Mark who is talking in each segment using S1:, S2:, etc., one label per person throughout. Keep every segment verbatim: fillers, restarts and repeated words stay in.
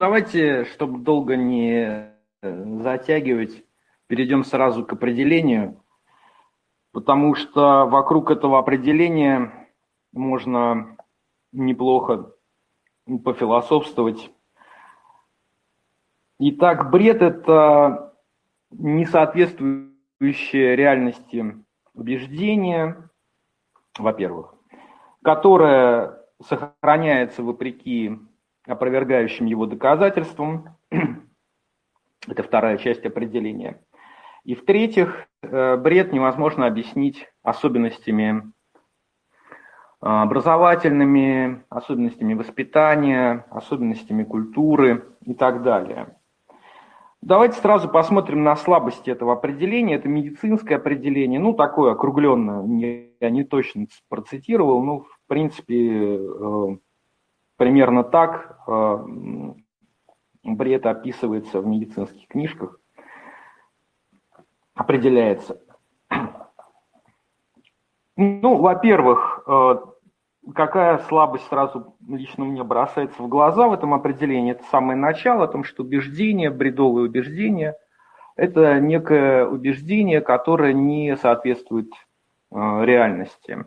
S1: давайте, чтобы долго не затягивать, перейдем сразу к определению, потому что вокруг этого определения можно неплохо пофилософствовать. Итак, бред – это несоответствующее реальности убеждение, во-первых, которое сохраняется вопреки опровергающим его доказательствам. Это вторая часть определения. И в-третьих, бред невозможно объяснить особенностями образовательными, особенностями воспитания, особенностями культуры и так далее. Давайте сразу посмотрим на слабости этого определения. Это медицинское определение, ну, такое округленное, я не точно процитировал, но, в принципе, примерно так бред описывается в медицинских книжках, определяется. Ну, во-первых, какая слабость сразу лично мне бросается в глаза в этом определении? Это самое начало о том, что убеждение, бредовое убеждение, это некое убеждение, которое не соответствует реальности.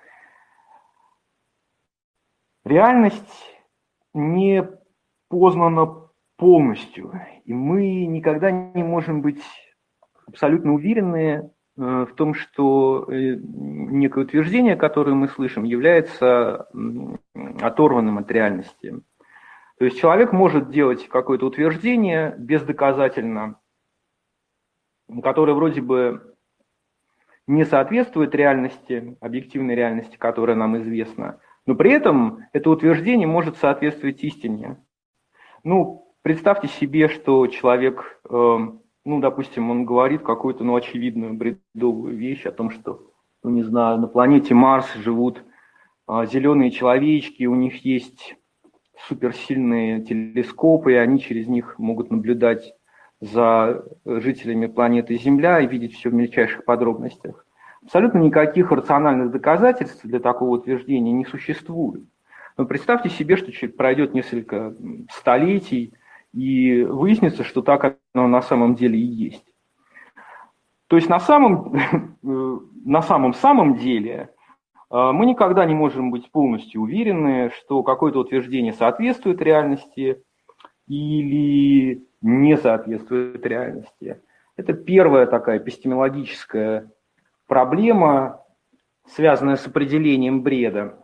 S1: Реальность не познана полностью, и мы никогда не можем быть абсолютно уверены в том, что некое утверждение, которое мы слышим, является оторванным от реальности. То есть человек может делать какое-то утверждение бездоказательно, которое вроде бы не соответствует реальности, объективной реальности, которая нам известна, но при этом это утверждение может соответствовать истине. Ну, представьте себе, что человек, э, ну, допустим, он говорит какую-то, ну, очевидную бредовую вещь о том, что, ну, не знаю, на планете Марс живут э, зеленые человечки, у них есть суперсильные телескопы, и они через них могут наблюдать за жителями планеты Земля и видеть все в мельчайших подробностях. Абсолютно никаких рациональных доказательств для такого утверждения не существует. Но представьте себе, что пройдет несколько столетий, и выяснится, что так оно на самом деле и есть. То есть на самом, на самом-самом деле мы никогда не можем быть полностью уверены, что какое-то утверждение соответствует реальности или не соответствует реальности. Это первая такая эпистемологическая проблема, связанная с определением бреда.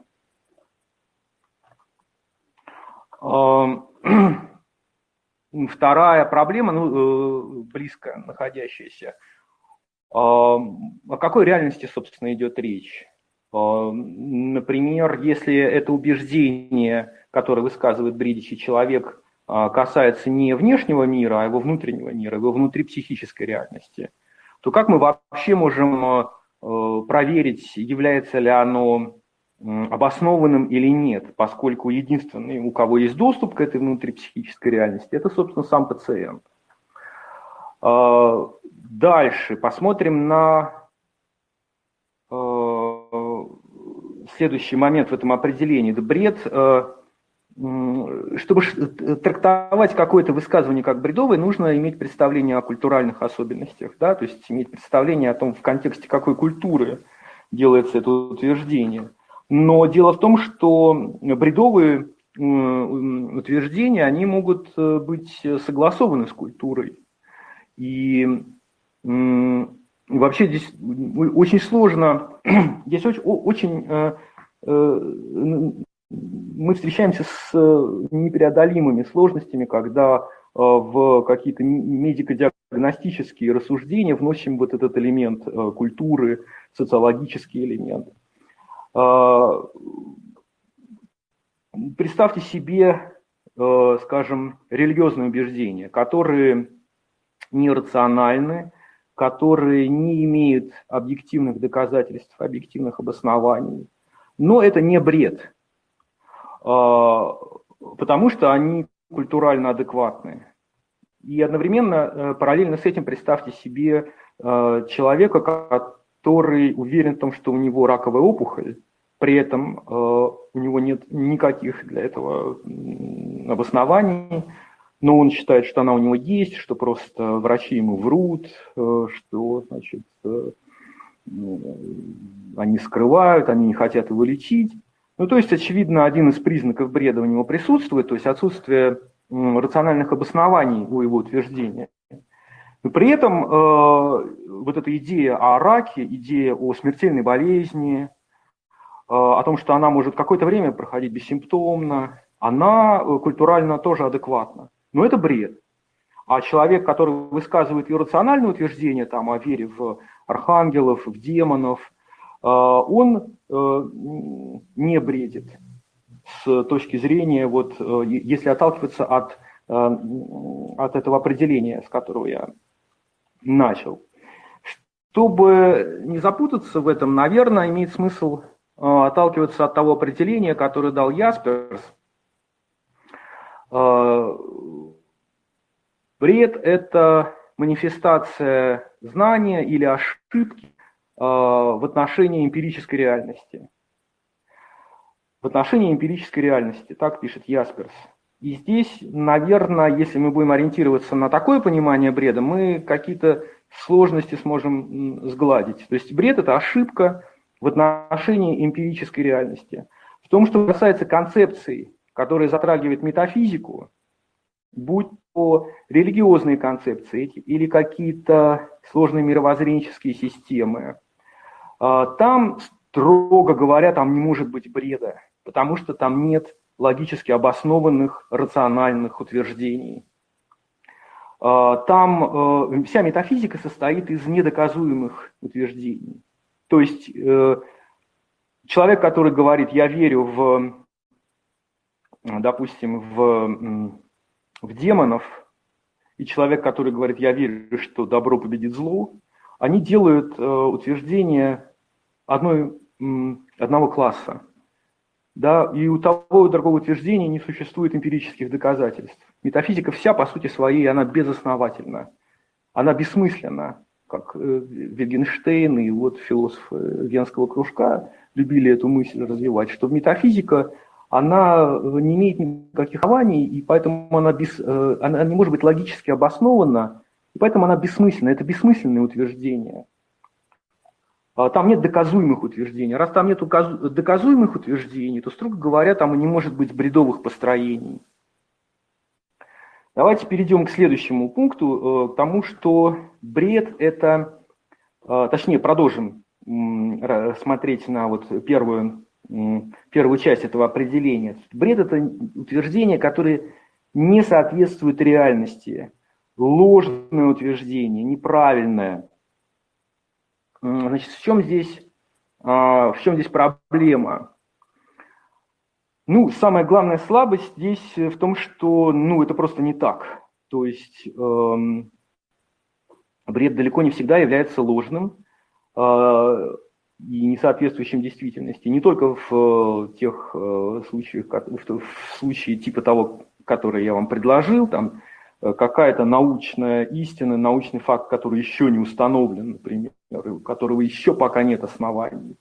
S1: Вторая проблема, ну, близко находящаяся. О какой реальности, собственно, идет речь? Например, если это убеждение, которое высказывает бредящий человек, касается не внешнего мира, а его внутреннего мира, его внутрипсихической реальности, то как мы вообще можем проверить, является ли оно обоснованным или нет, поскольку единственный, у кого есть доступ к этой внутрипсихической реальности, это, собственно, сам пациент. Дальше посмотрим на следующий момент в этом определении. Это бред. Чтобы трактовать какое-то высказывание как бредовое, нужно иметь представление о культуральных особенностях, да? То есть иметь представление о том, в контексте какой культуры делается это утверждение. Но дело в том, что бредовые утверждения, они могут быть согласованы с культурой. И вообще здесь очень сложно, здесь очень, очень мы встречаемся с непреодолимыми сложностями, когда в какие-то медико-диагностические рассуждения вносим вот этот элемент культуры, социологический элемент. Представьте себе, скажем, религиозные убеждения, которые нерациональны, которые не имеют объективных доказательств, объективных обоснований. Но это не бред, потому что они культурально адекватны. И одновременно, параллельно с этим, представьте себе человека, который уверен в том, что у него раковая опухоль, при этом у него нет никаких для этого обоснований, но он считает, что она у него есть, что просто врачи ему врут, что, значит, они скрывают, они не хотят его лечить. Ну, то есть, очевидно, один из признаков бреда у него присутствует, то есть отсутствие рациональных обоснований у его утверждения. Но при этом э, вот эта идея о раке, идея о смертельной болезни, э, о том, что она может какое-то время проходить бессимптомно, она культурально тоже адекватна. Но это бред. А человек, который высказывает иррациональные утверждения там, о вере в архангелов, в демонов, э, он э, не бредит с точки зрения, вот, э, если отталкиваться от, э, от этого определения, с которого я начал. Чтобы не запутаться в этом, наверное, имеет смысл э, отталкиваться от того определения, которое дал Ясперс. Э, бред – это манифестация знания или ошибки э, в отношении эмпирической реальности. В отношении эмпирической реальности, так пишет Ясперс. И здесь, наверное, если мы будем ориентироваться на такое понимание бреда, мы какие-то сложности сможем сгладить. То есть бред – это ошибка в отношении эмпирической реальности. В том, что касается концепций, которые затрагивают метафизику, будь то религиозные концепции или какие-то сложные мировоззренческие системы, там, строго говоря, там не может быть бреда, потому что там нет логически обоснованных, рациональных утверждений. Там вся метафизика состоит из недоказуемых утверждений. То есть человек, который говорит, я верю в, допустим, в, в демонов, и человек, который говорит, я верю, что добро победит зло, они делают утверждения одной, одного класса. Да, и у того и у другого утверждения не существует эмпирических доказательств. Метафизика вся, по сути своей, она безосновательна. Она бессмысленна, как Wittgenstein и вот философы Венского кружка любили эту мысль развивать, что метафизика, она не имеет никаких оснований, и поэтому она, бес, она не может быть логически обоснована, и поэтому она бессмысленна. Это бессмысленное утверждение. Там нет доказуемых утверждений. Раз там нет доказуемых утверждений, то, строго говоря, там и не может быть бредовых построений. Давайте перейдем к следующему пункту, к тому, что бред – это, точнее, продолжим смотреть на вот первую, первую часть этого определения. Бред – это утверждение, которое не соответствует реальности, ложное утверждение, неправильное. Значит, в чем здесь, в чем здесь проблема? Ну, самая главная слабость здесь в том, что, ну, это просто не так. То есть эм, бред далеко не всегда является ложным э, и не соответствующим действительности. Не только в э, тех э, случаях, как, в, в случае типа того, который я вам предложил, там какая-то научная истина, научный факт, который еще не установлен, например, у которого еще пока нет оснований.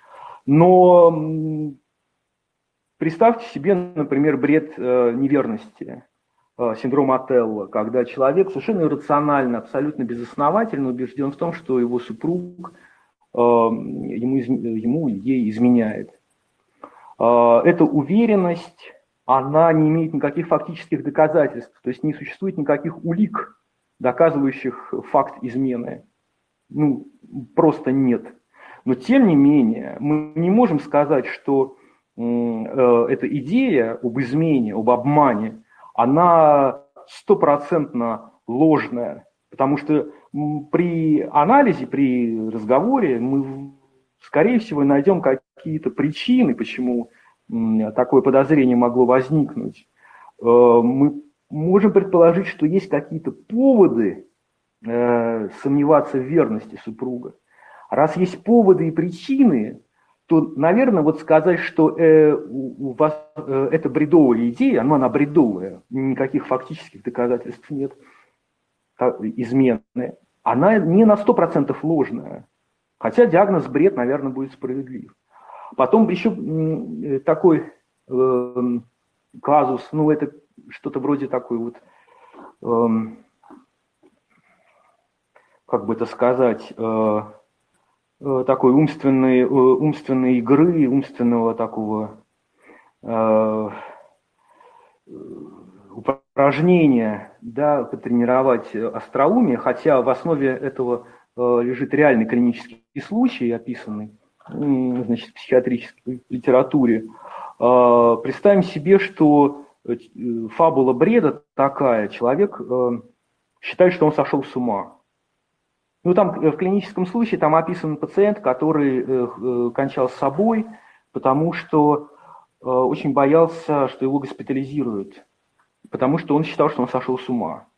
S1: Но представьте себе, например, бред э, неверности, э, синдром Отелло, когда человек совершенно иррационально, абсолютно безосновательно убежден в том, что его супруг э, ему, ему ей изменяет. Э, эта уверенность, она не имеет никаких фактических доказательств, то есть не существует никаких улик, доказывающих факт измены. Ну, просто нет. Но тем не менее, мы не можем сказать, что э, эта идея об измене, об обмане, она стопроцентно ложная, потому что при анализе, при разговоре мы, скорее всего, найдем какие-то причины, почему такое подозрение могло возникнуть. Мы можем предположить, что есть какие-то поводы сомневаться в верности супруга. Раз есть поводы и причины, то, наверное, вот сказать, что э, у вас э, это бредовая идея, ну, она бредовая, никаких фактических доказательств нет, измены, она не на сто процентов ложная. Хотя диагноз бред, наверное, будет справедлив. Потом еще такой э, казус, ну, это что-то вроде такой вот эм, как бы это сказать, э, э, такой умственной, э, умственной игры, умственного такого э, упражнения, да, потренировать остроумие, хотя в основе этого э, лежит реальный клинический случай, описанный, значит, в психиатрической литературе. Э, представим себе, что фабула бреда такая, человек э, считает, что он сошел с ума. Ну, там в клиническом случае там описан пациент, который э, э, кончал с собой, потому что э, очень боялся, что его госпитализируют, потому что он считал, что он сошел с ума.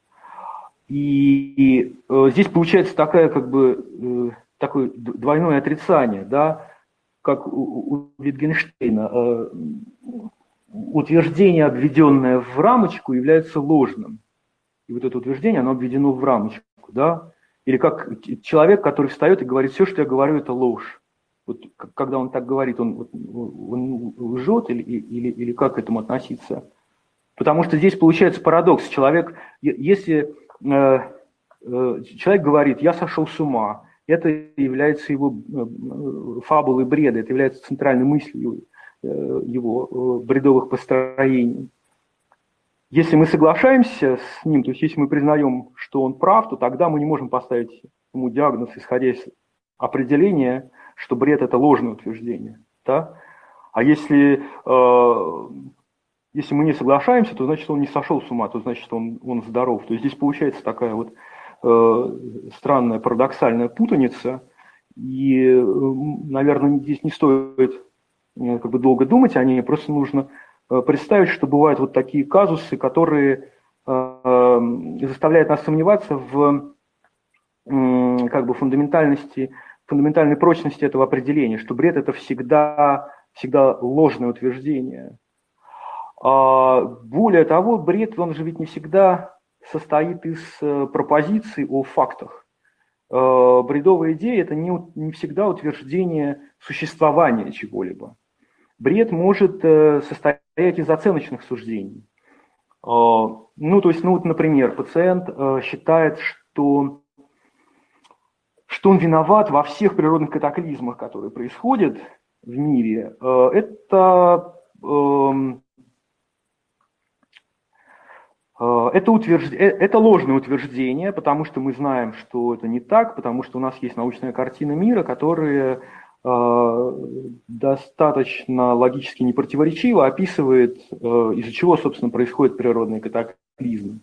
S1: И, и э, здесь получается такая, как бы, э, такое двойное отрицание, да, как у, у Витгенштейна. Э, утверждение, обведенное в рамочку, является ложным. И вот это утверждение, оно обведено в рамочку, да. Или как человек, который встает и говорит, все, что я говорю, это ложь. Вот когда он так говорит, он, он лжет или, или, или как к этому относиться? Потому что здесь получается парадокс. Человек, если э, э, человек говорит, я сошел с ума, это является его э, фабулой бреда, это является центральной мыслью э, его э, бредовых построений. Если мы соглашаемся с ним, то есть если мы признаем, что он прав, то тогда мы не можем поставить ему диагноз, исходя из определения, что бред – это ложное утверждение. Да? А если, э, если мы не соглашаемся, то значит он не сошел с ума, то значит он, он здоров. То есть здесь получается такая вот э, странная парадоксальная путаница. И, э, наверное, здесь не стоит э, как бы долго думать о ней, просто нужно представить, что бывают вот такие казусы, которые э, заставляют нас сомневаться в э, как бы фундаментальности, фундаментальной прочности этого определения, что бред – это всегда, всегда ложное утверждение. А более того, бред, он же ведь не всегда состоит из пропозиций о фактах. Э, бредовая идея – это не, не всегда утверждение существования чего-либо. Бред может состоять из оценочных суждений. Ну, то есть, ну, вот, например, пациент считает, что, что он виноват во всех природных катаклизмах, которые происходят в мире. Это, это, утвержд... это ложное утверждение, потому что мы знаем, что это не так, потому что у нас есть научная картина мира, которая достаточно логически непротиворечиво описывает, из-за чего, собственно, происходят природные катаклизмы.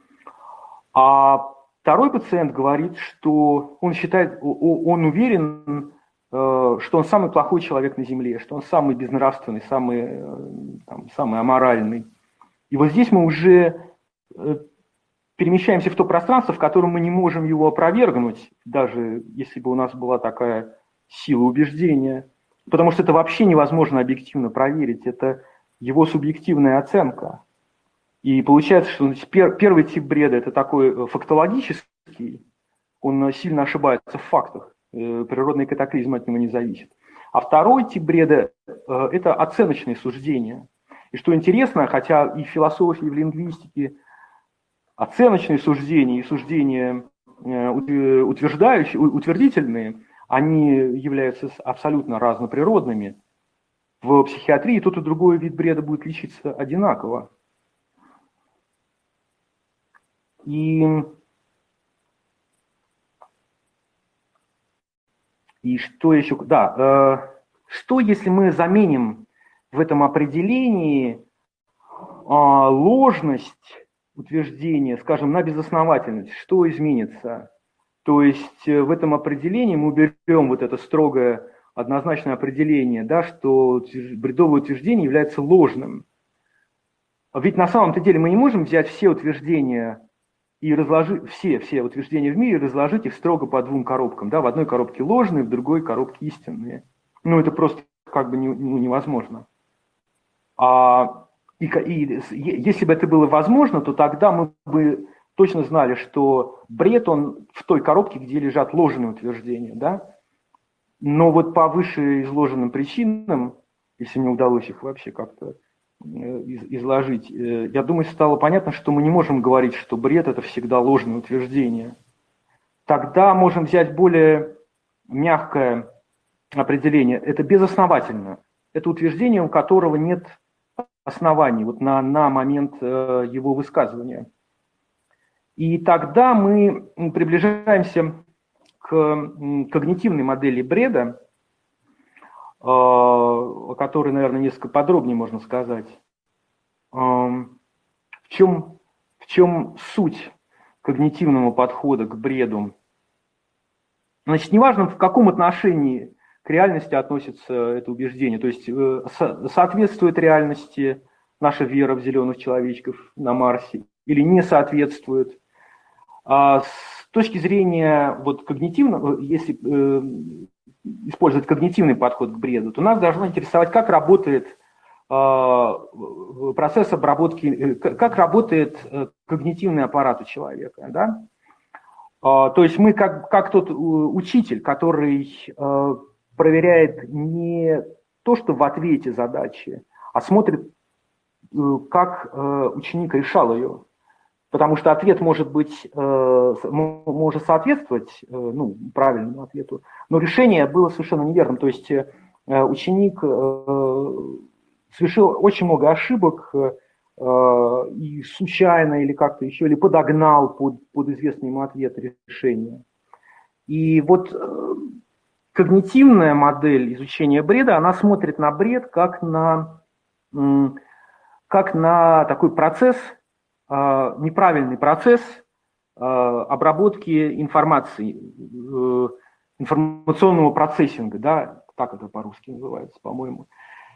S1: А второй пациент говорит, что он считает, он уверен, что он самый плохой человек на Земле, что он самый безнравственный, самый, там, самый аморальный. И вот здесь мы уже перемещаемся в то пространство, в котором мы не можем его опровергнуть, даже если бы у нас была такая сила убеждения, потому что это вообще невозможно объективно проверить, это его субъективная оценка. И получается, что первый тип бреда – это такой фактологический, он сильно ошибается в фактах, природный катаклизм от него не зависит. А второй тип бреда – это оценочные суждения. И что интересно, хотя и в философии, и в лингвистике оценочные суждения и суждения утверждающие, утвердительные, они являются абсолютно разноприродными. В психиатрии тот и другой вид бреда будет лечиться одинаково. И, и что еще? Да, э, что если мы заменим в этом определении э, ложность утверждения, скажем, на безосновательность? Что изменится? То есть в этом определении мы уберем вот это строгое однозначное определение, да, что бредовое утверждение является ложным. Ведь на самом-то деле мы не можем взять все утверждения и разложить, все, все утверждения в мире и разложить их строго по двум коробкам. Да, в одной коробке ложные, в другой коробке истинные. Ну, это просто как бы не, ну, невозможно. А, и, и если бы это было возможно, то тогда мы бы точно знали, что бред, он в той коробке, где лежат ложные утверждения, да? Но вот по вышеизложенным причинам, если мне удалось их вообще как-то изложить. Я думаю, стало понятно, что мы не можем говорить, что бред – это всегда ложное утверждение. Тогда можем взять более мягкое определение. Это безосновательно. Это утверждение, у которого нет оснований вот на, на момент его высказывания. И тогда мы приближаемся к когнитивной модели бреда, о которой, наверное, несколько подробнее можно сказать. В чем, в чем суть когнитивного подхода к бреду? Значит, неважно, в каком отношении к реальности относится это убеждение, то есть соответствует реальности наша вера в зеленых человечков на Марсе или не соответствует. А с точки зрения вот, когнитивного, если э, использовать когнитивный подход к бреду, то нас должно интересовать, как работает э, процесс обработки, как работает э, когнитивный аппарат у человека. Да? Э, то есть мы как, как тот учитель, который э, проверяет не то, что в ответе задачи, а смотрит, э, как э, ученик решал ее. Потому что ответ может быть, э, может соответствовать э, ну, правильному ответу, но решение было совершенно неверным. То есть э, ученик э, совершил очень много ошибок э, и случайно или как-то еще, или подогнал под, под известный ему ответ решение. И вот э, когнитивная модель изучения бреда, она смотрит на бред как на, э, как на такой процесс, неправильный процесс обработки информации, информационного процессинга, да, так это по-русски называется, по-моему.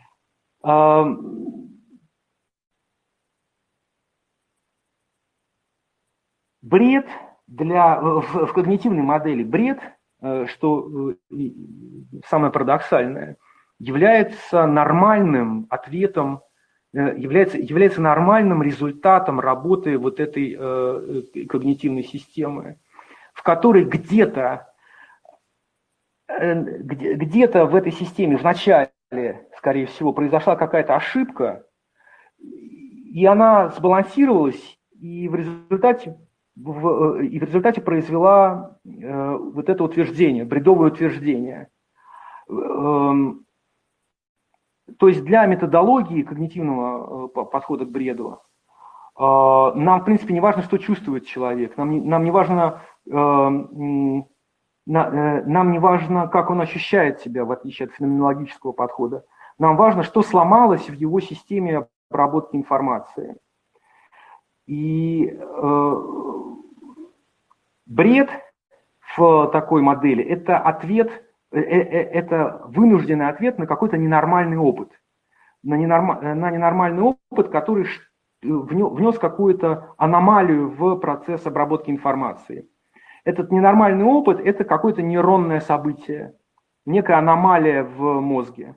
S1: Бред для, в, в когнитивной модели бред, что самое парадоксальное, является нормальным ответом, Является, является нормальным результатом работы вот этой э, когнитивной системы, в которой где-то э, где, где-то в этой системе вначале, скорее всего, произошла какая-то ошибка, и она сбалансировалась, и в результате, в, и в результате произвела э, вот это утверждение, бредовое утверждение. Э, То есть для методологии когнитивного подхода к бреду нам, в принципе, не важно, что чувствует человек, нам не, нам не важно, нам не важно, как он ощущает себя, в отличие от феноменологического подхода. Нам важно, что сломалось в его системе обработки информации. И э, бред в такой модели – это ответ, это вынужденный ответ на какой-то ненормальный опыт, на, ненорм... на ненормальный опыт, который внес какую-то аномалию в процесс обработки информации. Этот ненормальный опыт – это какое-то нейронное событие, некая аномалия в мозге.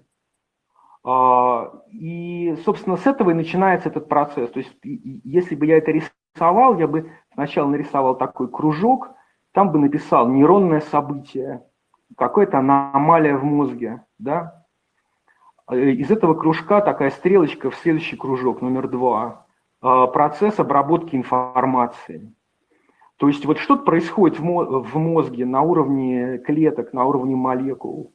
S1: И, собственно, с этого и начинается этот процесс. То есть, если бы я это рисовал, я бы сначала нарисовал такой кружок, там бы написал нейронное событие, какая-то аномалия в мозге, да. Из этого кружка такая стрелочка в следующий кружок, номер два, процесс обработки информации. То есть вот что-то происходит в мозге на уровне клеток, на уровне молекул.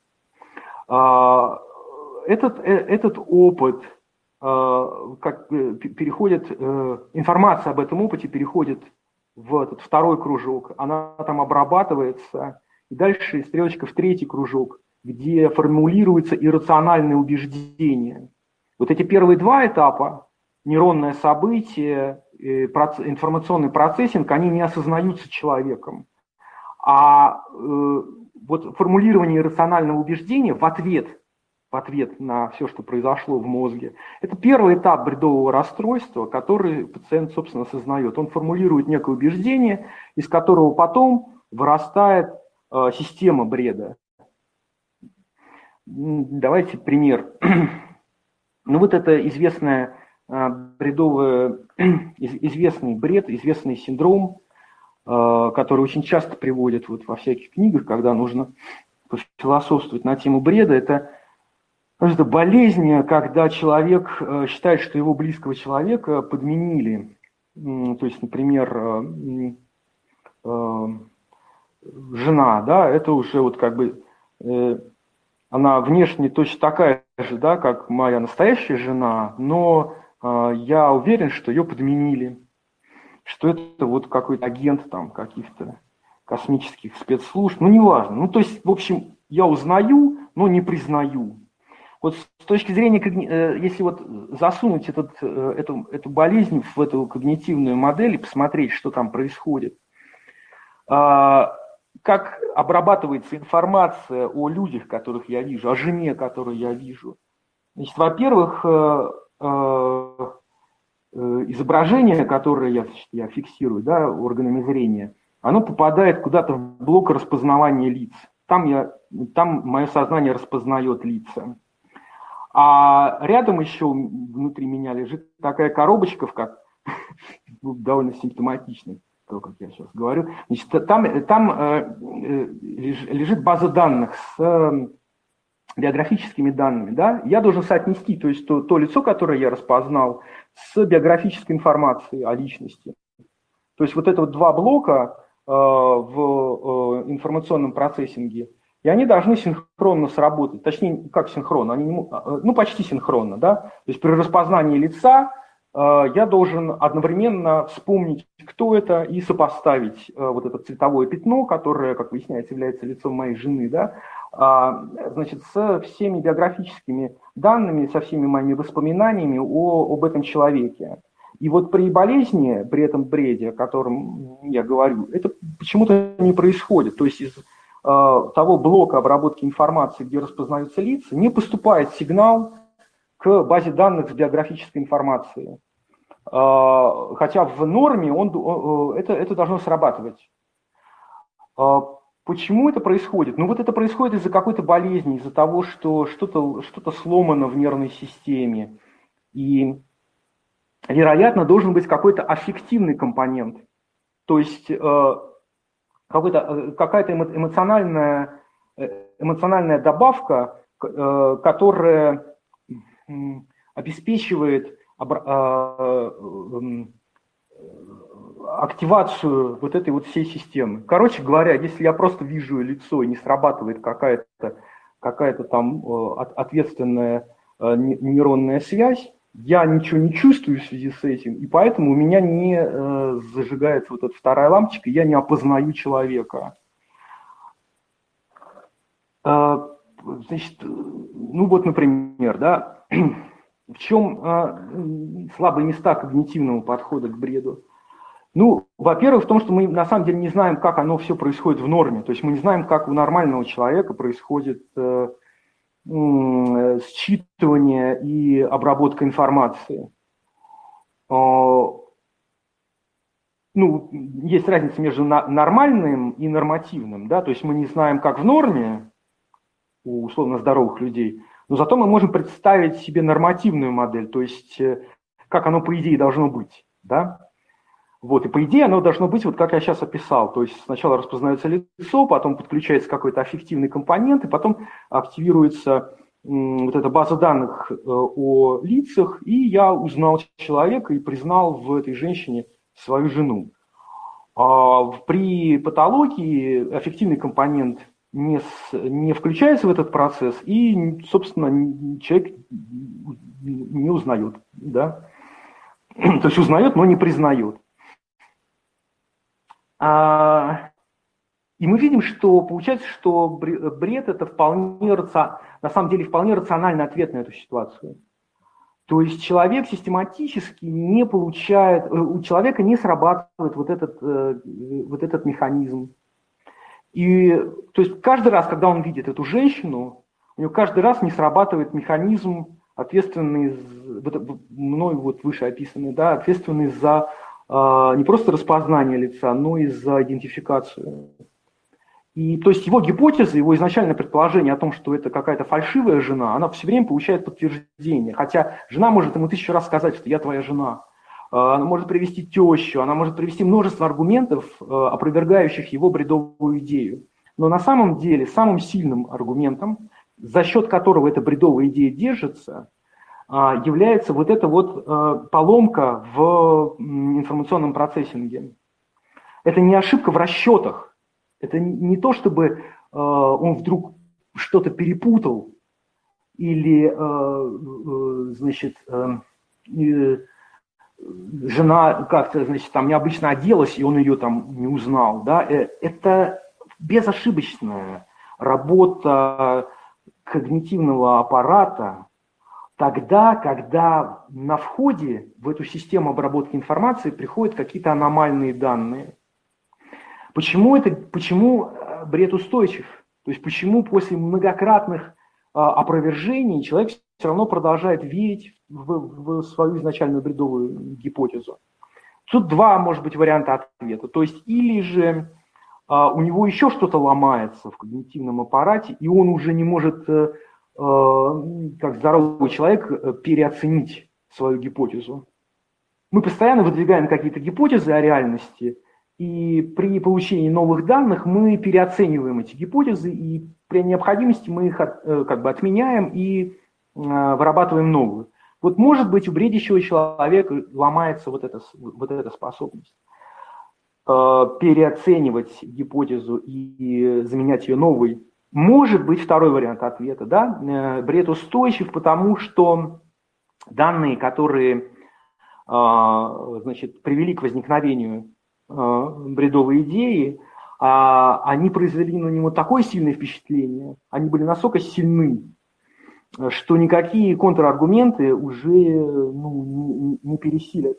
S1: Этот, этот опыт, как переходит, информация об этом опыте переходит в этот второй кружок, она там обрабатывается, и дальше стрелочка в третий кружок, где формулируется иррациональное убеждение. Вот эти первые два этапа, нейронное событие, информационный процессинг, они не осознаются человеком. А э, вот формулирование иррационального убеждения в ответ, в ответ на все, что произошло в мозге, это первый этап бредового расстройства, который пациент, собственно, осознает. Он формулирует некое убеждение, из которого потом вырастает э, система бреда. Давайте пример. Ну вот это известная бредовый, известный бред, известный синдром, который очень часто приводят вот во всяких книгах, когда нужно философствовать на тему бреда. Это Это болезнь, когда человек считает, что его близкого человека подменили. То есть, например, жена, да, это уже вот как бы, она внешне точно такая же, да, как моя настоящая жена, но я уверен, что ее подменили, что это вот какой-то агент там каких-то космических спецслужб, ну, неважно. Ну, то есть, в общем, я узнаю, но не признаю. Вот с точки зрения, если вот засунуть этот, эту, эту болезнь в эту когнитивную модель и посмотреть, что там происходит, как обрабатывается информация о людях, которых я вижу, о жене, которую я вижу. Значит, во-первых, изображение, которое я, я фиксирую, да, органами зрения, оно попадает куда-то в блок распознавания лиц. Там, я, там мое сознание распознает лица. А рядом еще внутри меня лежит такая коробочка, как довольно симптоматично, то, как я сейчас говорю. Значит, там там э, лежит база данных с э, биографическими данными. Да? Я должен соотнести, то есть то, то лицо, которое я распознал, с биографической информацией о личности. То есть вот это вот два блока э, в э, информационном процессинге, и они должны синхронно сработать. Точнее, как синхронно? Они не, ну, почти синхронно. Да? То есть при распознании лица э, я должен одновременно вспомнить, кто это, и сопоставить э, вот это цветовое пятно, которое, как выясняется, является лицом моей жены, да? а, значит, со всеми биографическими данными, со всеми моими воспоминаниями о, об этом человеке. И вот при болезни, при этом бреде, о котором я говорю, это почему-то не происходит. То есть из того блока обработки информации, где распознаются лица, не поступает сигнал к базе данных с биографической информацией. Хотя в норме он, это, это должно срабатывать. Почему это происходит? Ну вот это происходит из-за какой-то болезни, из-за того, что что-то, что-то сломано в нервной системе. И, вероятно, должен быть какой-то аффективный компонент. То есть какая-то эмоциональная, эмоциональная добавка, которая обеспечивает активацию вот этой вот всей системы. Короче говоря, если я просто вижу лицо и не срабатывает какая-то, какая-то там ответственная нейронная связь, я ничего не чувствую в связи с этим, и поэтому у меня не э, зажигается вот эта вторая лампочка, я не опознаю человека. Э, значит, ну вот, например, да, в чем э, слабые места когнитивного подхода к бреду? Ну, во-первых, в том, что мы на самом деле не знаем, как оно все происходит в норме, то есть мы не знаем, как у нормального человека происходит э, считывание и обработка информации. Ну, есть разница между нормальным и нормативным, да, то есть мы не знаем, как в норме у условно здоровых людей, но зато мы можем представить себе нормативную модель, то есть как оно по идее должно быть, да. Вот, и по идее оно должно быть, вот как я сейчас описал, то есть сначала распознается лицо, потом подключается какой-то аффективный компонент, и потом активируется вот эта база данных о лицах, и я узнал человека и признал в этой женщине свою жену. А при патологии аффективный компонент не, с, не включается в этот процесс, и, собственно, человек не узнает, да? То есть узнает, но не признает. А, и мы видим, что получается, что бред – это вполне, на самом деле вполне рациональный ответ на эту ситуацию. То есть человек систематически не получает, у человека не срабатывает вот этот, вот этот механизм. И то есть каждый раз, когда он видит эту женщину, у него каждый раз не срабатывает механизм, ответственный, мной вот выше описанный, да, ответственный за не просто распознание лица, но и за идентификацию. И, то есть его гипотеза, его изначальное предположение о том, что это какая-то фальшивая жена, она все время получает подтверждение. Хотя жена может ему тысячу раз сказать, что я твоя жена. Она может привести тещу, она может привести множество аргументов, опровергающих его бредовую идею. Но на самом деле самым сильным аргументом за счет которого эта бредовая идея держится, является вот эта вот поломка в информационном процессинге. Это не ошибка в расчетах. Это не то, чтобы он вдруг что-то перепутал или, значит, жена как-то, значит, там необычно оделась, и он ее там не узнал. Да? Это безошибочная работа когнитивного аппарата тогда, когда на входе в эту систему обработки информации приходят какие-то аномальные данные. Почему, это, почему бред устойчив? То есть почему после многократных а, опровержений человек все равно продолжает верить в, в свою изначальную бредовую гипотезу? Тут два, может быть, варианта ответа. То есть или же а, у него еще что-то ломается в когнитивном аппарате, и он уже не может, а, как здоровый человек, переоценить свою гипотезу. Мы постоянно выдвигаем какие-то гипотезы о реальности, и при получении новых данных мы переоцениваем эти гипотезы, и при необходимости мы их от, как бы отменяем и э, вырабатываем новую. Вот может быть у бредящего человека ломается вот эта, вот эта способность э, переоценивать гипотезу и заменять ее новой. Может быть второй вариант ответа. Да? Э, бред устойчив, потому что данные, которые э, значит, привели к возникновению бредовые идеи, а они произвели на него такое сильное впечатление, они были настолько сильны, что никакие контраргументы уже ну, не, не пересилят.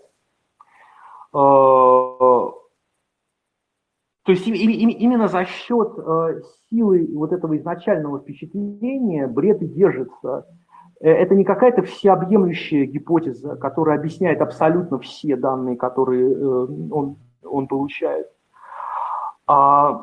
S1: То есть именно за счет силы вот этого изначального впечатления бред и держится. Это не какая-то всеобъемлющая гипотеза, которая объясняет абсолютно все данные, которые он он получает. А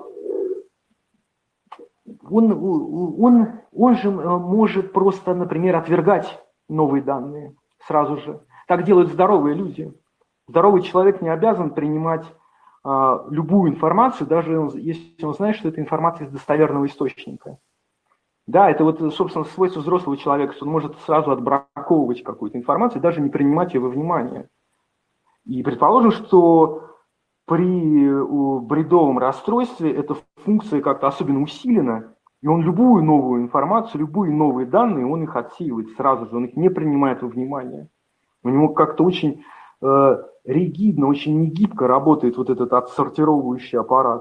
S1: он, он, он же может просто, например, отвергать новые данные сразу же. Так делают здоровые люди. Здоровый человек не обязан принимать а, любую информацию, даже если он знает, что это информация из достоверного источника. Да, это вот, собственно, свойство взрослого человека, что он может сразу отбраковывать какую-то информацию, даже не принимать ее во внимание. И предположим, что при бредовом расстройстве эта функция как-то особенно усилена, и он любую новую информацию, любые новые данные, он их отсеивает сразу же, он их не принимает во внимание. У него как-то очень э, ригидно, очень негибко работает вот этот отсортировывающий аппарат.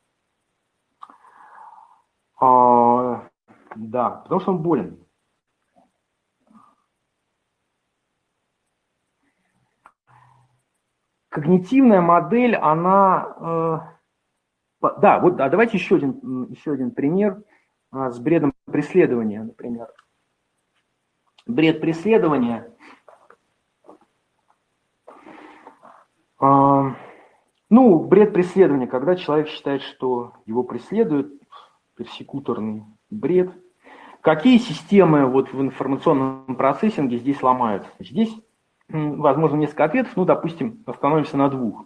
S1: А, да, потому что он болен. Когнитивная модель, она... Э, да, вот да, давайте еще один, еще один пример э, с бредом преследования, например. Бред преследования. Э, ну, бред преследования, когда человек считает, что его преследуют, персекуторный бред. Какие системы вот в информационном процессинге здесь ломаются? Здесь возможно несколько ответов, ну, допустим, остановимся на двух.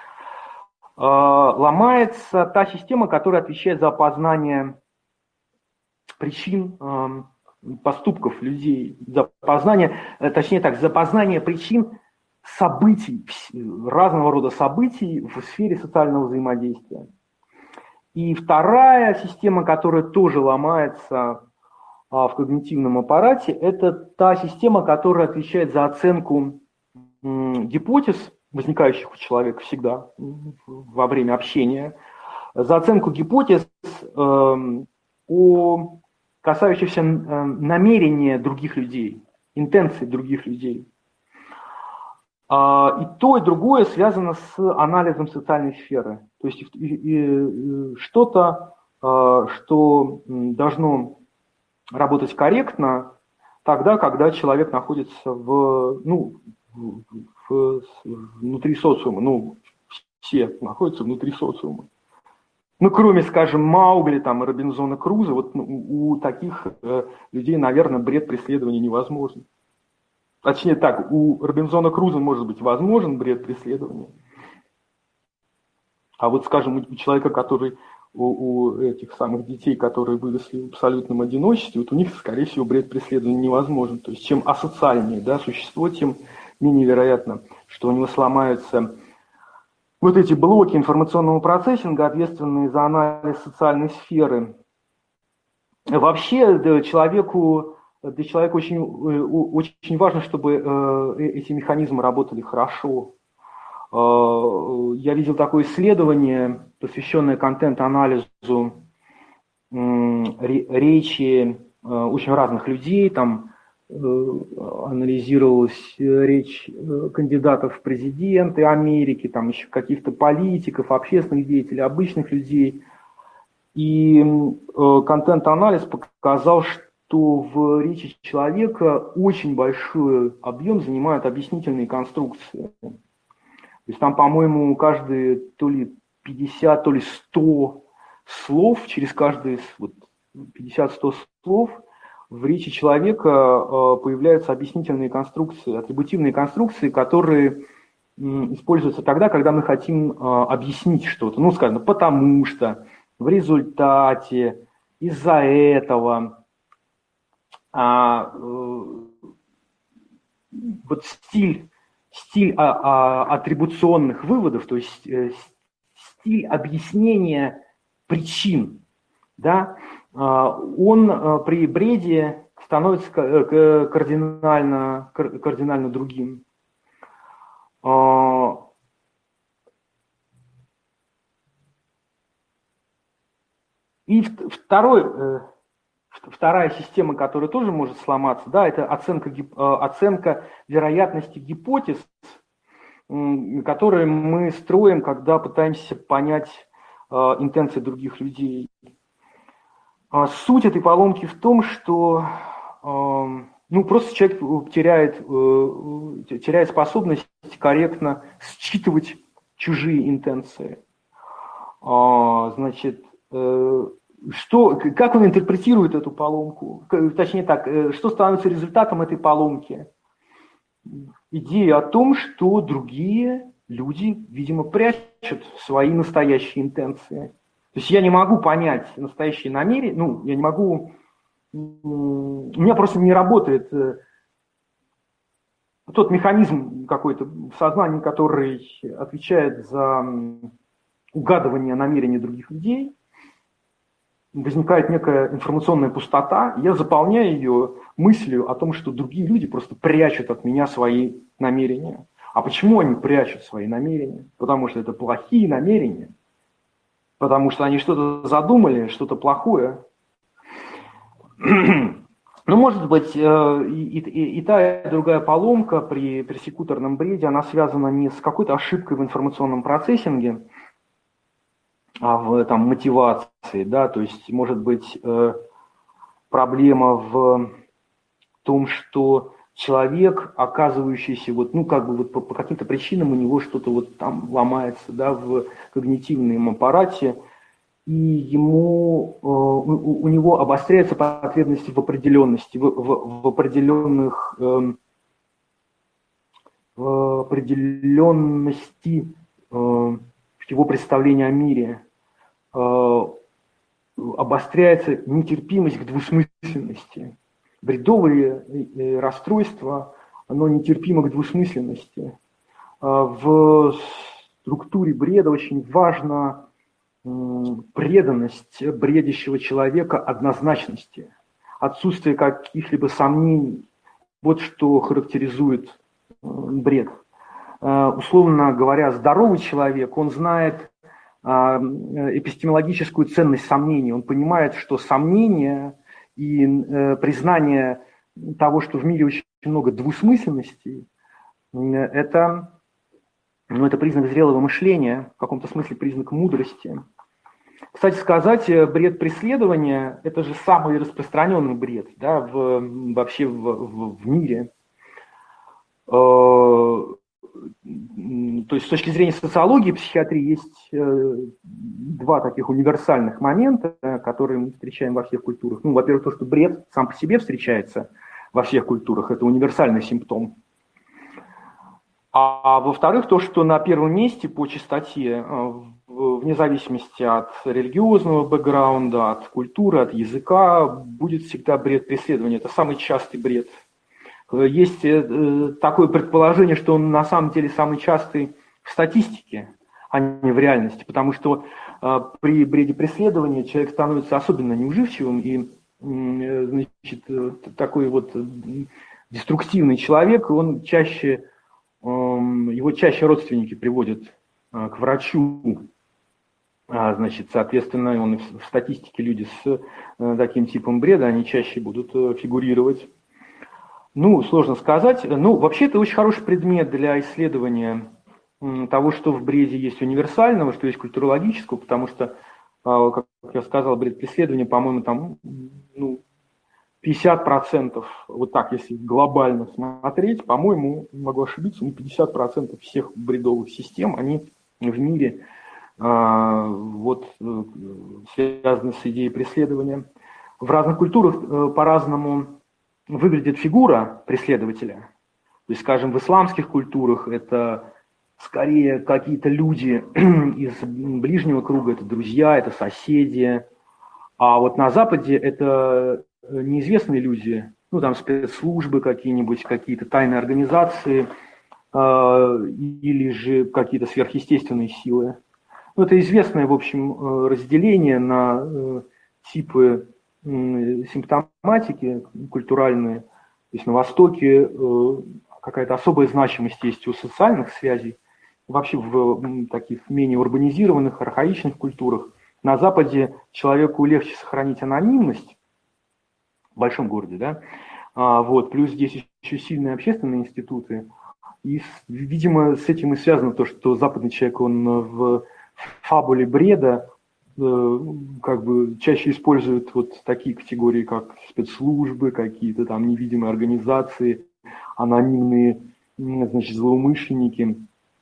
S1: Ломается та система, которая отвечает за опознание причин поступков людей, за опознание, точнее так, за опознание причин событий, разного рода событий в сфере социального взаимодействия. И вторая система, которая тоже ломается в когнитивном аппарате, это та система, которая отвечает за оценку гипотез, возникающих у человека всегда во время общения, за оценку гипотез, о касающихся намерения других людей, интенций других людей. И то, и другое связано с анализом социальной сферы. То есть что-то, что должно работать корректно тогда, когда человек находится в, ну, в, внутри социума. Ну, все находятся внутри социума. Ну, кроме, скажем, Маугли там, и Робинзона Круза, вот ну, у таких э, людей, наверное, бред преследования невозможен. Точнее так, у Робинзона Круза может быть возможен бред преследования. А вот, скажем, у человека, который у, у этих самых детей, которые выросли в абсолютном одиночестве, вот у них, скорее всего, бред преследования невозможен. То есть чем асоциальнее, да, существо, тем менее вероятно, что у него сломаются вот эти блоки информационного процессинга, ответственные за анализ социальной сферы. Вообще, да, человеку, для человека очень, очень важно, чтобы эти механизмы работали хорошо. Я видел такое исследование, посвященное контент-анализу речи очень разных людей. Там анализировалась речь кандидатов в президенты Америки, там еще каких-то политиков, общественных деятелей, обычных людей. И контент-анализ показал, что в речи человека очень большой объем занимают объяснительные конструкции. То есть там, по-моему, каждые то ли пятьдесят, то ли сто слов, через каждые вот, пятьдесят-сто слов в речи человека появляются объяснительные конструкции, атрибутивные конструкции, которые используются тогда, когда мы хотим объяснить что-то. Ну, скажем, потому что, в результате, из-за этого. А, вот стиль стиль а, а, атрибуционных выводов, то есть э, стиль объяснения причин, да, э, он э, при бреде становится кардинально, кардинально другим. Э, и второй, э, вторая система, которая тоже может сломаться, да, это оценка, оценка вероятности гипотез, которые мы строим, когда пытаемся понять э, интенции других людей. Суть этой поломки в том, что э, ну, просто человек теряет, э, теряет способность корректно считывать чужие интенции. Э, значит, э, Что, как он интерпретирует эту поломку? Точнее так, что становится результатом этой поломки? Идея о том, что другие люди, видимо, прячут свои настоящие интенции. То есть я не могу понять настоящие намерения, ну, я не могу, у меня просто не работает тот механизм какой-то в сознании, который отвечает за угадывание намерений других людей. Возникает некая информационная пустота, я заполняю ее мыслью о том, что другие люди просто прячут от меня свои намерения. А почему они прячут свои намерения? Потому что это плохие намерения, потому что они что-то задумали, что-то плохое. Ну, может быть, и, и, и та, и другая поломка при персекуторном бреде, она связана не с какой-то ошибкой в информационном процессинге, а в там, мотивации, да, то есть может быть э, проблема в том, что человек, оказывающийся вот, ну, как бы вот по, по каким-то причинам у него что-то вот там ломается, да, в когнитивном аппарате, и ему, э, у, у него обостряются потребности в определенности, в, в, в определенных, э, в определенности э, его представления о мире, э, обостряется нетерпимость к двусмысленности. Бредовые э, расстройства, оно нетерпимо к двусмысленности. Э, в структуре бреда очень важна э, преданность бредящего человека однозначности, отсутствие каких-либо сомнений. Вот что характеризует э, бред. Условно говоря, здоровый человек, он знает эпистемологическую ценность сомнений. Он понимает, что сомнения и признание того, что в мире очень много двусмысленностей, это, ну, это признак зрелого мышления, в каком-то смысле признак мудрости. Кстати сказать, бред преследования – это же самый распространенный бред, да, в, вообще в, в, в мире. То есть с точки зрения социологии и психиатрии есть э, два таких универсальных момента, которые мы встречаем во всех культурах. Ну, во-первых, то, что бред сам по себе встречается во всех культурах, это универсальный симптом. А, а во-вторых, то, что на первом месте по частоте э, в вне зависимости от религиозного бэкграунда, от культуры, от языка, будет всегда бред преследования. Это самый частый бред. Есть такое предположение, что он на самом деле самый частый в статистике, а не в реальности, потому что при бреде преследования человек становится особенно неуживчивым, и значит, такой вот деструктивный человек, он чаще, его чаще родственники приводят к врачу. Значит, соответственно, он в статистике люди с таким типом бреда, они чаще будут фигурировать. Ну, сложно сказать. Ну, вообще, это очень хороший предмет для исследования того, что в бреде есть универсального, что есть культурологического, потому что, как я сказал, бред преследования, по-моему, там ну, пятьдесят процентов, вот так, если глобально смотреть, по-моему, могу ошибиться, но пятьдесят процентов всех бредовых систем, они в мире вот, связаны с идеей преследования. В разных культурах по-разному выглядит фигура преследователя. То есть, скажем, в исламских культурах это скорее какие-то люди из ближнего круга, это друзья, это соседи. А вот на Западе это неизвестные люди, ну там спецслужбы какие-нибудь, какие-то тайные организации э, или же какие-то сверхъестественные силы. Ну, это известное, в общем, разделение на э, типы э, симптоматики культуральные. То есть на Востоке э, какая-то особая значимость есть у социальных связей. Вообще в таких менее урбанизированных, архаичных культурах. На Западе человеку легче сохранить анонимность в большом городе, да, а, вот, плюс здесь еще сильные общественные институты. И, видимо, с этим и связано то, что западный человек, он в фабуле бреда э, как бы чаще использует вот такие категории, как спецслужбы, какие-то там невидимые организации, анонимные, значит, злоумышленники.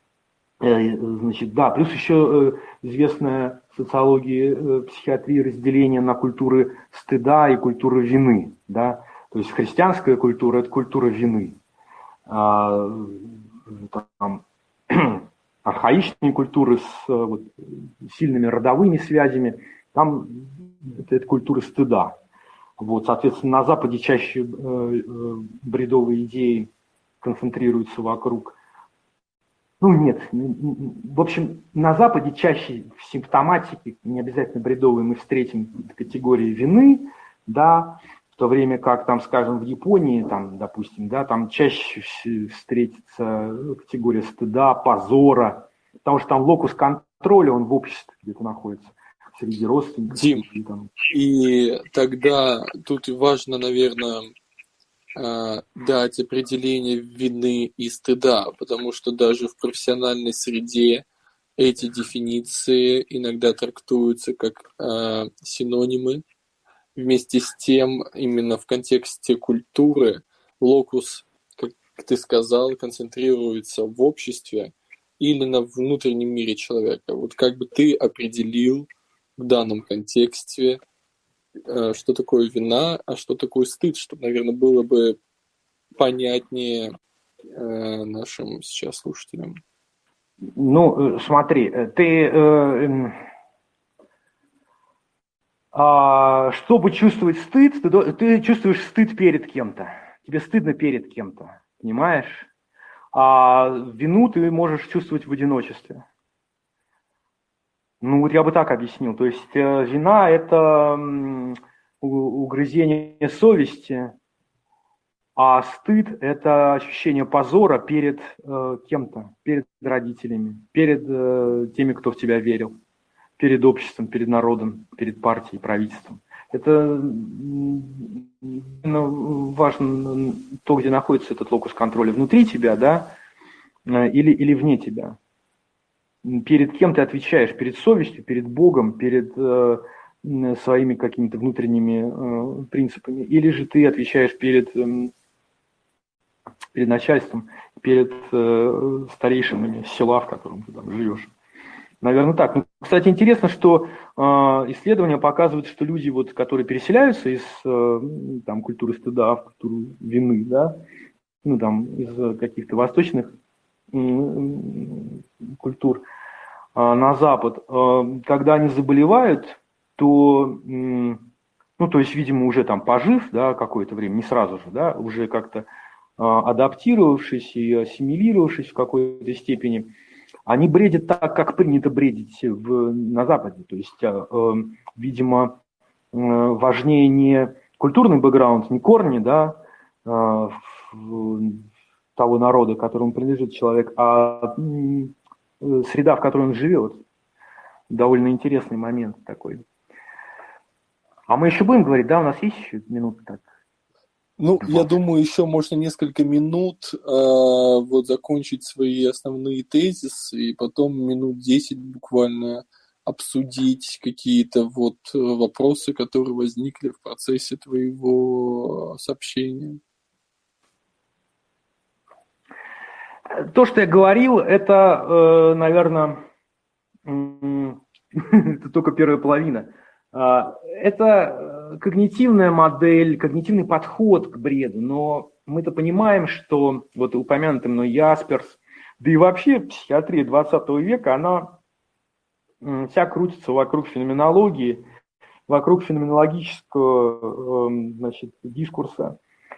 S1: Значит, да, плюс еще известная социология, психиатрии разделение на культуры стыда и культуры вины, да, то есть христианская культура – это культура вины, а, там, архаичные культуры с вот, сильными родовыми связями, там это, это культура стыда. Вот, соответственно, на Западе чаще э, э, бредовые идеи концентрируются вокруг. Ну нет, в общем, на Западе чаще в симптоматике, не обязательно бредовой, мы встретим категории вины, да, в то время как, там, скажем, в Японии, там, допустим, да, там чаще встретится категория стыда, позора, потому что там локус контроля, он в обществе где-то находится, среди родственников.
S2: Дим,
S1: и, там...
S2: и тогда тут важно, наверное, дать определение вины и стыда, потому что даже в профессиональной среде эти дефиниции иногда трактуются как э, синонимы. Вместе с тем, именно в контексте культуры, локус, как ты сказал, концентрируется в обществе или на внутреннем мире человека. Вот как бы ты определил в данном контексте, что такое вина, а что такое стыд, чтобы, наверное, было бы понятнее э, нашим сейчас слушателям.
S1: Ну, смотри, ты, э, э, чтобы чувствовать стыд, ты, ты чувствуешь стыд перед кем-то. Тебе стыдно перед кем-то, понимаешь? А вину ты можешь чувствовать в одиночестве. Ну, вот я бы так объяснил. То есть э, вина – это э, угрызение совести, а стыд – это ощущение позора перед э, кем-то, перед родителями, перед э, теми, кто в тебя верил, перед обществом, перед народом, перед партией, правительством. Это ну, важно то, где находится этот локус контроля, внутри тебя, да, или, или вне тебя. Перед кем ты отвечаешь? Перед совестью, перед Богом, перед э, своими какими-то внутренними э, принципами? Или же ты отвечаешь перед, э, перед начальством, перед э, старейшинами села, в котором ты там живешь? Наверное, так. Ну, кстати, интересно, что э, исследования показывают, что люди, вот, которые переселяются из э, там, культуры стыда в культуру вины, да, ну, там, из каких-то восточных культур, на Запад, когда они заболевают, то, ну, то есть, видимо, уже там пожив, да, какое-то время, не сразу же, да, уже как-то адаптировавшись и ассимилировавшись в какой-то степени, они бредят так, как принято бредить в, на Западе. То есть, видимо, важнее не культурный бэкграунд, не корни, да, того народа, которому принадлежит человек, а среда, в которой он живет. Довольно интересный момент такой. А мы еще будем говорить, да, у нас есть еще минуты так?
S2: Ну, я думаю, еще можно несколько минут э, вот закончить свои основные тезисы и потом минут десять буквально обсудить какие-то вот вопросы, которые возникли в процессе твоего сообщения.
S1: То, что я говорил, это, наверное, это только первая половина. Это когнитивная модель, когнитивный подход к бреду, но мы-то понимаем, что вот упомянутый мной Ясперс, да и вообще психиатрия двадцатого века, она вся крутится вокруг феноменологии, вокруг феноменологического, значит, дискурса.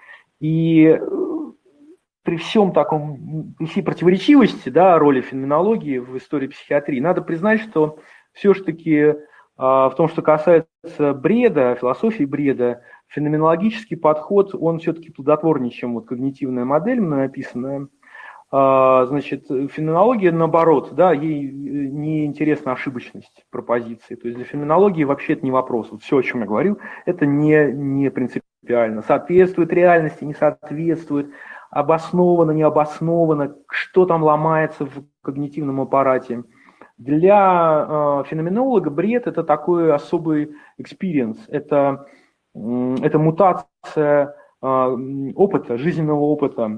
S1: И при всем таком, при всей противоречивости, да, роли феноменологии в истории психиатрии, надо признать, что все-таки в том, что касается бреда, философии бреда, феноменологический подход, он все-таки плодотворнее, чем вот когнитивная модель, мной описанная. Значит, феноменология, наоборот, да, ей не интересна ошибочность пропозиции. То есть для феноменологии вообще это не вопрос. Вот все, о чем я говорил, это не, не принципиально. Соответствует реальности, не соответствует, обосновано, не обосновано, что там ломается в когнитивном аппарате. Для э, феноменолога бред – это такой особый экспириенс, это, э, это мутация э, опыта, жизненного опыта.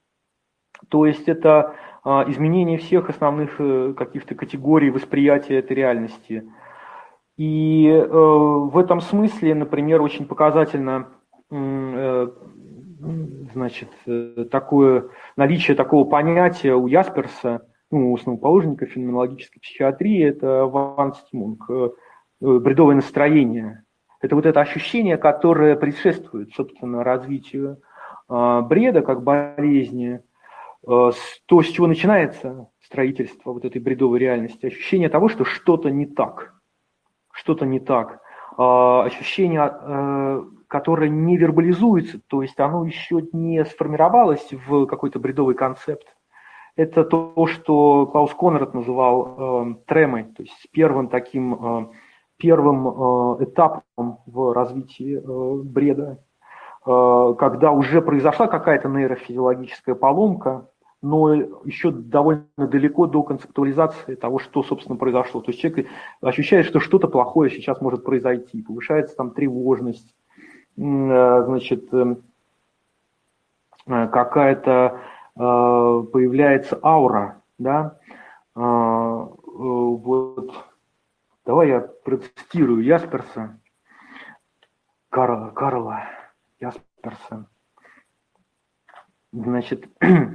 S1: То есть это э, изменение всех основных э, каких-то категорий восприятия этой реальности. И э, в этом смысле, например, очень показательно э, значит, такое наличие такого понятия у Ясперса, ну, основоположника феноменологической психиатрии, это Ван Стимунг, бредовое настроение. Это вот это ощущение, которое предшествует, собственно, развитию бреда как болезни, то, с чего начинается строительство вот этой бредовой реальности. Ощущение того, что что-то не так. Что-то не так. Ощущение, которое не вербализуется, то есть оно еще не сформировалось в какой-то бредовый концепт. Это то, что Клаус Конрад называл э, тремой, то есть первым таким, э, первым э, этапом в развитии э, бреда, э, когда уже произошла какая-то нейрофизиологическая поломка, но еще довольно далеко до концептуализации того, что, собственно, произошло. То есть человек ощущает, что что-то плохое сейчас может произойти, повышается там тревожность, э, значит, э, какая-то появляется аура, да, вот, давай я процитирую Ясперса, Карла, Карла Ясперса, значит,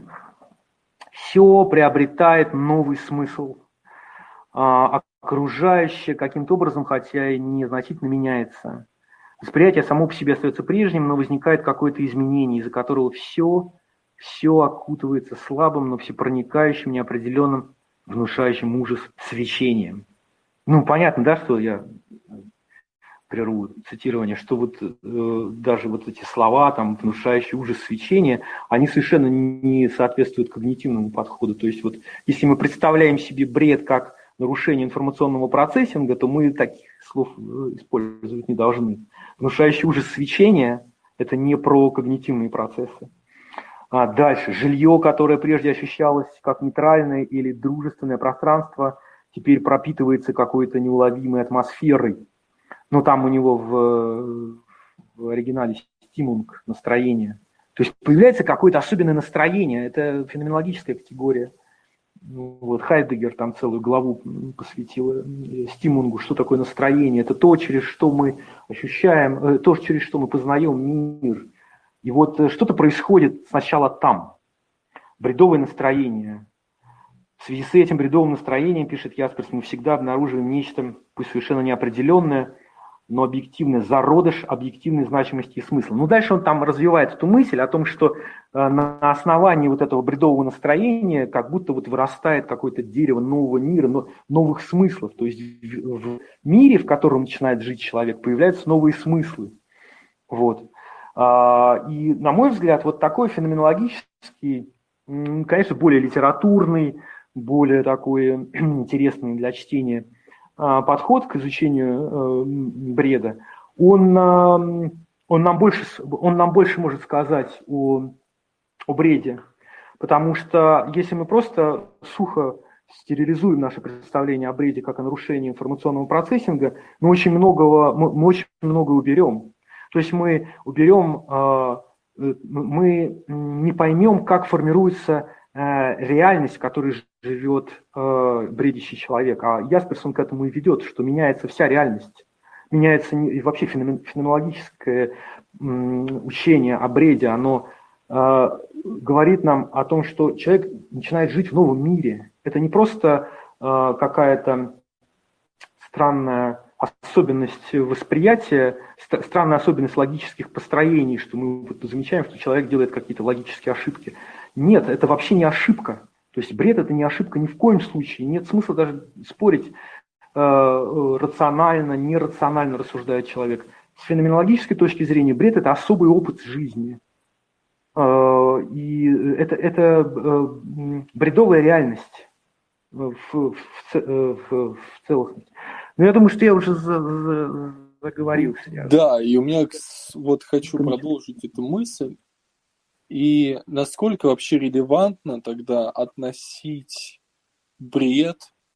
S1: все приобретает новый смысл, окружающее каким-то образом, хотя и незначительно меняется, восприятие само по себе остается прежним, но возникает какое-то изменение, из-за которого все Все окутывается слабым, но всепроникающим, неопределенным, внушающим ужас свечением. Ну, понятно, да, что я прерву цитирование, что вот э, даже вот эти слова, там, внушающий ужас свечения, они совершенно не соответствуют когнитивному подходу. То есть вот если мы представляем себе бред как нарушение информационного процессинга, то мы таких слов использовать не должны. Внушающий ужас свечения – это не про когнитивные процессы. А дальше. Жилье, которое прежде ощущалось как нейтральное или дружественное пространство, теперь пропитывается какой-то неуловимой атмосферой. Но там у него в, в оригинале стимунг, настроение. То есть появляется какое-то особенное настроение. Это феноменологическая категория. Вот Хайдеггер там целую главу посвятил стимунгу, что такое настроение. Это то, через что мы ощущаем, то, через что мы познаем мир. И вот что-то происходит сначала там, бредовое настроение. В связи с этим бредовым настроением, пишет Ясперс, мы всегда обнаруживаем нечто, пусть совершенно неопределенное, но объективный зародыш объективной значимости и смысла. Ну, дальше он там развивает эту мысль о том, что э, на основании вот этого бредового настроения как будто вот вырастает какое-то дерево нового мира, но, новых смыслов. То есть в, в мире, в котором начинает жить человек, появляются новые смыслы. Вот. А, и, на мой взгляд, вот такой феноменологический, конечно, более литературный, более такой интересный для чтения подход к изучению бреда, он, он, нам, больше, он нам больше может сказать о, о бреде, потому что если мы просто сухо стерилизуем наше представление о бреде как о нарушении информационного процессинга, мы очень многого, мы, мы очень много уберем. То есть мы уберем, мы не поймем, как формируется реальность, в которой живет э, бредящий человек. А Ясперс, он к этому и ведет, что меняется вся реальность. Меняется и вообще феномен, феноменологическое м, учение о бреде, оно э, говорит нам о том, что человек начинает жить в новом мире. Это не просто э, какая-то странная особенность восприятия, ст- странная особенность логических построений, что мы вот замечаем, что человек делает какие-то логические ошибки. Нет, это вообще не ошибка. То есть бред – это не ошибка ни в коем случае. Нет смысла даже спорить, э, рационально, нерационально рассуждает человек. С феноменологической точки зрения бред – это особый опыт жизни. Э, и это, это э, бредовая реальность в, в, в, в целостности. Но я думаю, что я уже за, за, заговорился.
S2: Да, и у меня вот хочу продолжить эту мысль. И насколько вообще релевантно тогда относить бред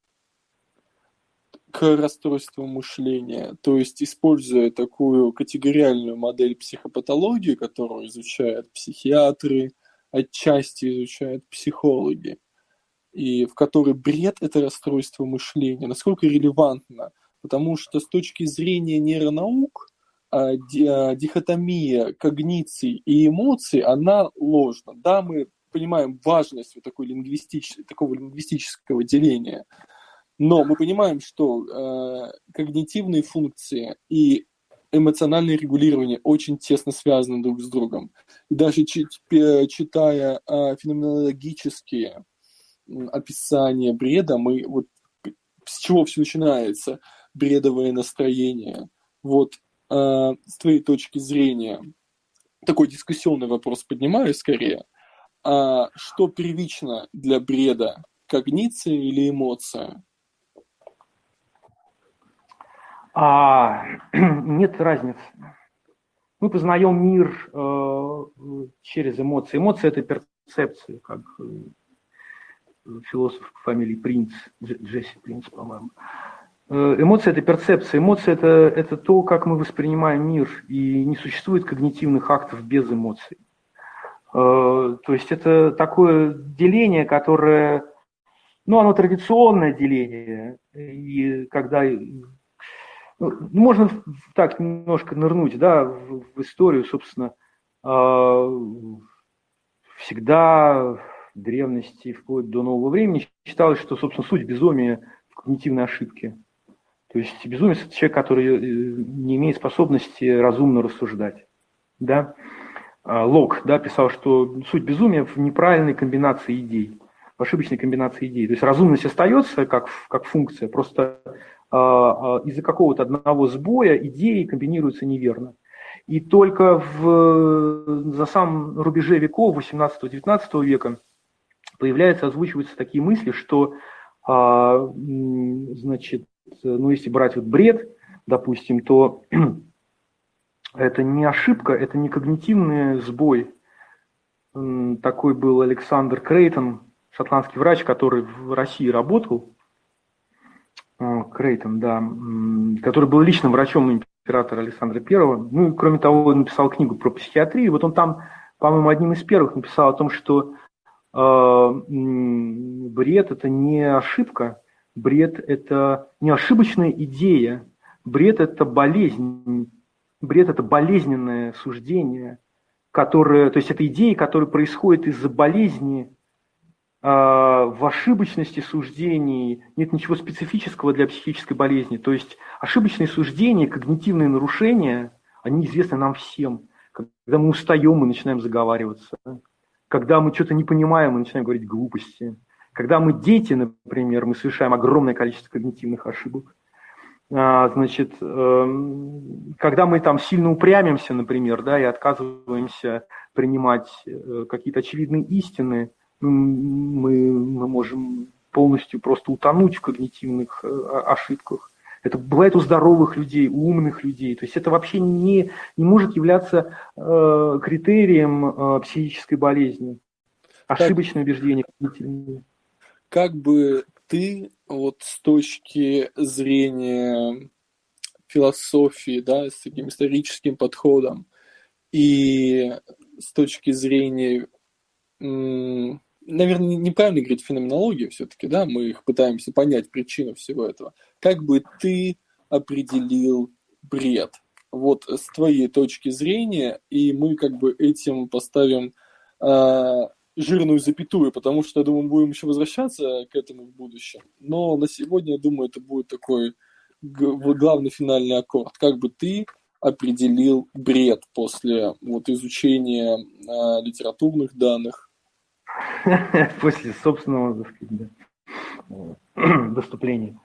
S2: к расстройству мышления, то есть используя такую категориальную модель психопатологии, которую изучают психиатры, отчасти изучают психологи, и в которой бред – это расстройство мышления, насколько релевантно? Потому что с точки зрения нейронаук дихотомия когниций и эмоций, она ложна. Да, мы понимаем важность вот такой лингвистич... такого лингвистического деления, но мы понимаем, что э, когнитивные функции и эмоциональное регулирование очень тесно связаны друг с другом. И даже читая э, феноменологические описания бреда, мы вот с чего все начинается? Бредовое настроение. Вот э, с твоей точки зрения, такой дискуссионный вопрос поднимаю скорее. А что первично для бреда? Когниция или эмоция?
S1: А, нет разницы. Мы познаем мир э, через эмоции. Эмоции – это перцепция, как философ по фамилии Принц, Джесси Принц, по-моему. Эмоция – это перцепция. Эмоция – это, это то, как мы воспринимаем мир. И не существует когнитивных актов без эмоций. То есть это такое деление, которое, ну, оно традиционное деление. И когда, ну, можно так немножко нырнуть, да, в, в историю, собственно, всегда в древности, вплоть до нового времени, считалось, что, собственно, суть безумия в когнитивной ошибке. То есть безумец – это человек, который не имеет способности разумно рассуждать. Да? Лок, да, писал, что суть безумия в неправильной комбинации идей, в ошибочной комбинации идей. То есть разумность остается как, как функция, просто э, из-за какого-то одного сбоя идеи комбинируются неверно. И только в, за самом рубеже веков, восемнадцатого-девятнадцатого века, появляются, озвучиваются такие мысли, что, э, значит, ну, если брать вот бред, допустим, то это не ошибка, это не когнитивный сбой. Такой был Александр Крейтон, шотландский врач, который в России работал. Крейтон, да, который был личным врачом императора Александра Первого. Ну, и, кроме того, он написал книгу про психиатрию. Вот он там, по-моему, одним из первых написал о том, что э, бред – это не ошибка, бред – это не ошибочная идея, бред – это болезнь, бред – это болезненное суждение, которое, то есть это идеи, которые происходят из-за болезни, в ошибочности суждений нет ничего специфического для психической болезни. То есть ошибочные суждения, когнитивные нарушения, они известны нам всем. Когда мы устаем, мы начинаем заговариваться. Когда мы что-то не понимаем, мы начинаем говорить глупости. Когда мы дети, например, мы совершаем огромное количество когнитивных ошибок. Значит, когда мы там сильно упрямимся, например, да, и отказываемся принимать какие-то очевидные истины, мы, мы можем полностью просто утонуть в когнитивных ошибках. Это бывает у здоровых людей, у умных людей. То есть это вообще не, не может являться э, критерием э, психической болезни. Ошибочное как, убеждение когнитивное.
S2: Как бы ты вот с точки зрения философии, да, с таким историческим подходом и с точки зрения... М- Наверное, неправильно говорить феноменология все-таки, да, мы их пытаемся понять причину всего этого. Как бы ты определил бред? Вот с твоей точки зрения, и мы как бы этим поставим э, жирную запятую, потому что, я думаю, мы будем еще возвращаться к этому в будущем. Но на сегодня, я думаю, это будет такой г- главный финальный аккорд. Как бы ты определил бред после вот изучения э, литературных данных?
S1: После собственного, так сказать, да, выступления.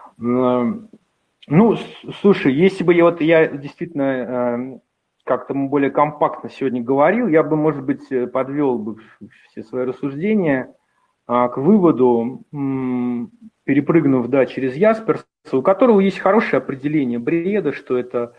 S1: Ну, слушай, если бы я, вот, я действительно как-то более компактно сегодня говорил, я бы, может быть, подвел бы все свои рассуждения к выводу, перепрыгнув, да, через Ясперса, у которого есть хорошее определение бреда, что это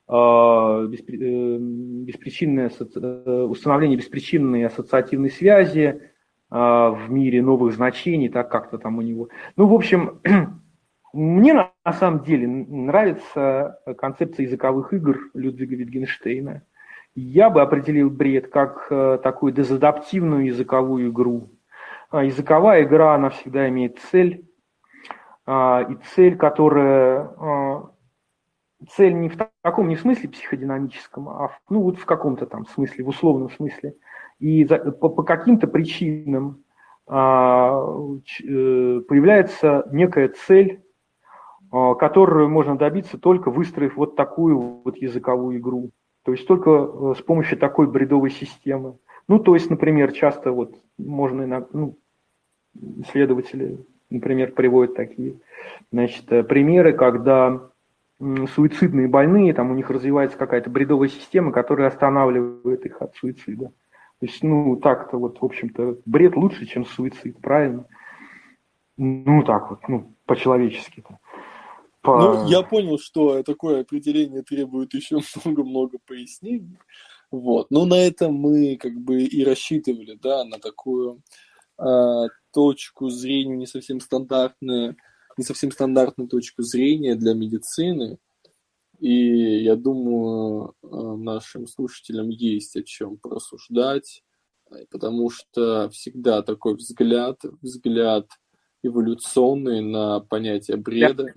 S1: беспричинное установление беспричинной ассоциативной связи в мире новых значений, так как-то там у него. Ну, в общем, мне на самом деле нравится концепция языковых игр Людвига Витгенштейна. Я бы определил бред как такую дезадаптивную языковую игру. Языковая игра, она всегда имеет цель, и цель, которая... Цель не в таком, не в смысле психодинамическом, а в, ну, вот в каком-то там смысле, в условном смысле. И за, по, по каким-то причинам а, э, появляется некая цель, а, которую можно добиться только выстроив вот такую вот языковую игру. То есть только с помощью такой бредовой системы. Ну, то есть, например, часто вот можно, ну, исследователи, например, приводят такие, значит, примеры, когда суицидные больные, там у них развивается какая-то бредовая система, которая останавливает их от суицида. То есть, ну, так-то вот, в общем-то, бред лучше, чем суицид, правильно? Ну, так вот, ну, по-человечески-то. По...
S2: Ну, я понял, что такое определение требует еще много-много пояснений. Вот. Но на этом мы как бы и рассчитывали, да, на такую э, точку зрения не совсем стандартную, не совсем стандартную точку зрения для медицины. И я думаю, нашим слушателям есть о чем порассуждать, потому что всегда такой взгляд, взгляд эволюционный на понятие бреда.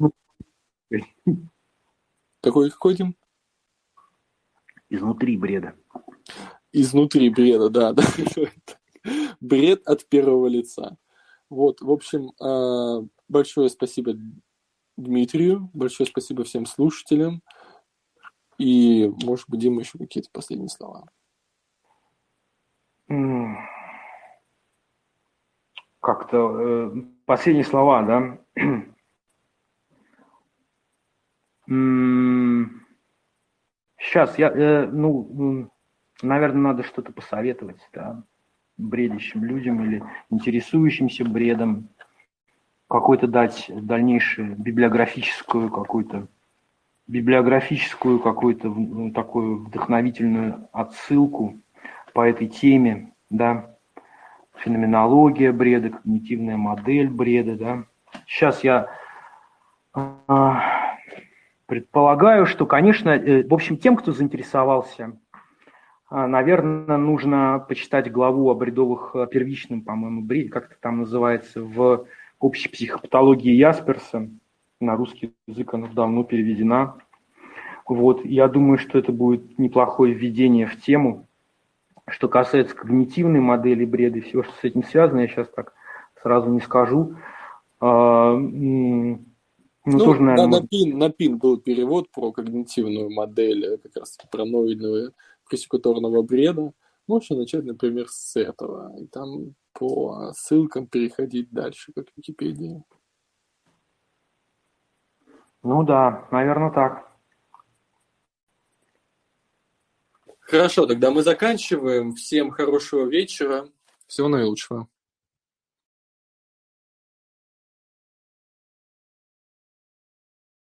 S2: Какой, какой, Дим?
S1: Изнутри бреда.
S2: Изнутри бреда, да, да. Бред от первого лица. Вот, в общем, большое спасибо Дмитрию, большое спасибо всем слушателям. И, может быть, Дима, еще какие-то последние слова.
S1: Как-то э, последние слова, да? Сейчас я, э, ну, наверное, надо что-то посоветовать, да, бредящим людям или интересующимся бредом, какой-то дать дальнейшую библиографическую какую-то библиографическую какую-то ну, такую вдохновительную отсылку по этой теме, да, феноменология бреда, когнитивная модель бреда, да. Сейчас я э, предполагаю, что, конечно, э, в общем, тем, кто заинтересовался, э, наверное, нужно почитать главу о бредовых э, первичном, по-моему, бреде, как это там называется, в общей психопатологии Ясперса. На русский язык она давно переведена. Вот, я думаю, что это будет неплохое введение в тему. Что касается когнитивной модели бреда и всего, что с этим связано, я сейчас так сразу не скажу. А, м, ну,
S2: Ну,
S1: тоже,
S2: на,
S1: наверное,
S2: на,
S1: может...
S2: пин, на пин был перевод про когнитивную модель, э, как раз про ноидного пресекуторного бреда. Можно начать, например, с этого, и там по ссылкам переходить дальше, как в Википедии.
S1: Ну да, наверное, так.
S2: Хорошо, тогда мы заканчиваем. Всем хорошего вечера. Всего наилучшего.